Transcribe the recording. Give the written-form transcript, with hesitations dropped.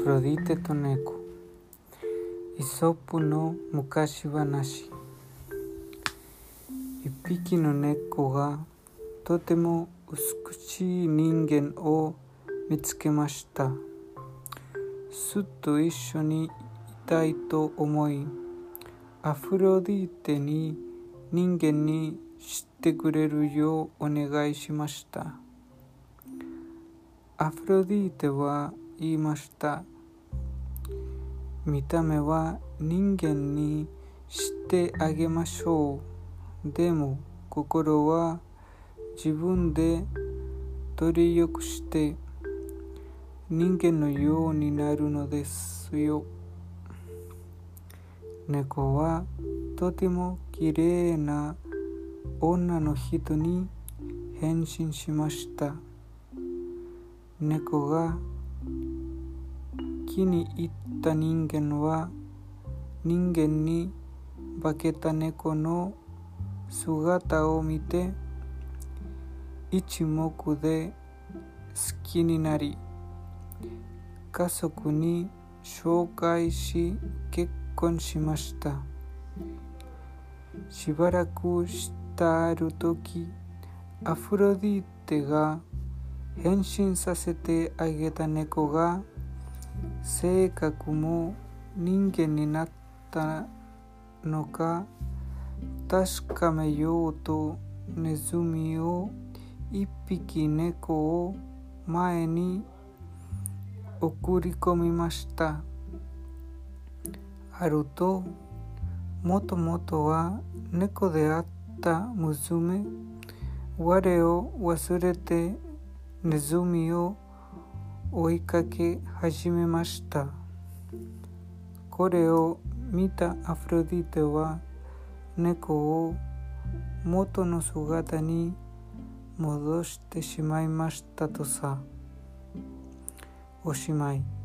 フロディテと猫。イソップの昔話。一匹の猫がとても美しい人間を見つけました。すっと一緒にいたいと思い、アフロディテに人間に知ってくれるようお願いしました。アフロディテは言いました。見た目は人間にしてあげましょう。でも心は自分で取りよくして人間のようになるのですよ。猫はとてもきれいな女の人に変身しました。猫が気に入った人間は人間に化けた猫の姿を見て一目で好きになり、家族に紹介し結婚しました。しばらくしたある時、アフロディテが変身させてあげた猫が性格も人間になったのか確かめようとネズミを一匹猫を前に送り込みました。あると、もともとは猫であった娘、我を忘れてネズミを追いかけ始めました。これを見たアフロディテは猫を元の姿に戻してしまいましたとさ。おしまい。